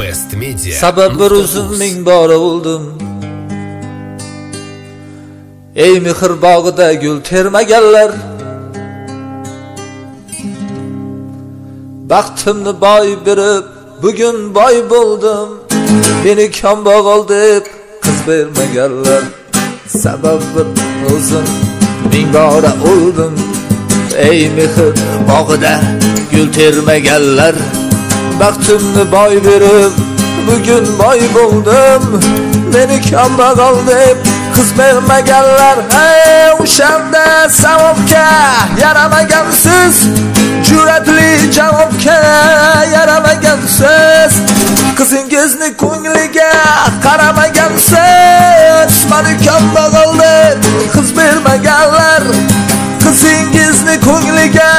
Best Media. Sabab bir uzun ming bora bo'ldim. Ey mehr bog'ida gul termaganlar. Baxtimni boy berib, bugun boy bo'ldim. Meni kambag'al deb qiz bermaganlar. Sabab bir uzun ming bora o'ldim. Ey mehr bog'ida gul termaganlar. Baxtimni boy berib, bugun boy bo'ldim. Meni kambag'al deb qiz bermaganlar. Hey, o'shanda savobga yaramagansiz. Jur'atli javobga yaramagansiz. Qizingizni ko'ngliga qaramagansiz. Meni kambag'al deb qiz bermaganlar. Qizingizni ko'ngliga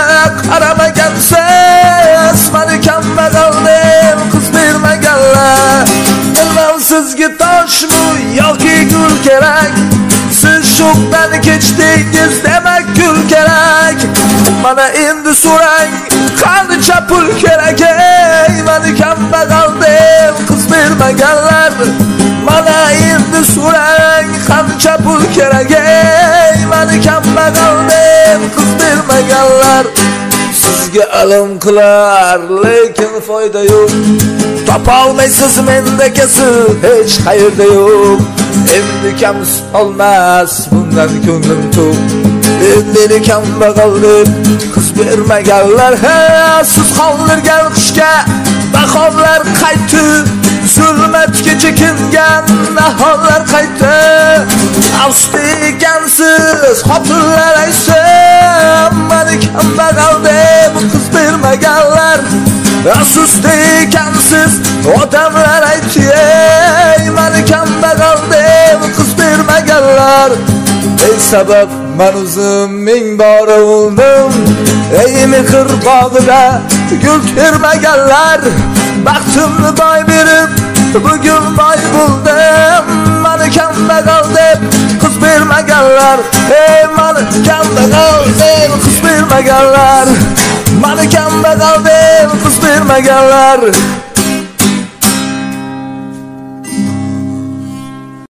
qaramagansiz. Meni kambag'al deb qiz bermaganlar. Bilmam sizga toshmi yoki gul kerak. Siz shokdan kechdingiz, demak gul kerak. Mana endi so'rang, qancha pul kerak? Ey, meni kambag'al deb qiz bermaganlar. Mana endi so'rang, qancha pul kerak? Ey, meni kambag'al deb qiz bermaganlar. Sizga alam qilar, lekin foyda yo'q. Topa olmaysiz mendekasi hech qayerda yo'q. Endi kamsiz olmas bundan ko'nglim to'q. Meni kambag'al deb qiz bermaganlar. Ha, siz qoldirgan qishga bahorlar qaytdi. Zulmatga chekingan nahorlar qaytdi. Afsusda ekansiz xotinlar aytsin, meni kambag'al deb qiz bermaganlar. Afsusda ekansiz odamlar aytdi, meni kambag'al deb qiz bermaganlar. Ey sabab men o'zim ming bora o'ldim. Ey mehr bog'ida gul termaganlar. Baxtimni boy berib, bugun boy bo'ldim. Meni kambag'al deb qiz bermaganlar. Ey, meni kambag'al deb qiz bermaganlar. Meni kambag'al deb qiz bermaganlar.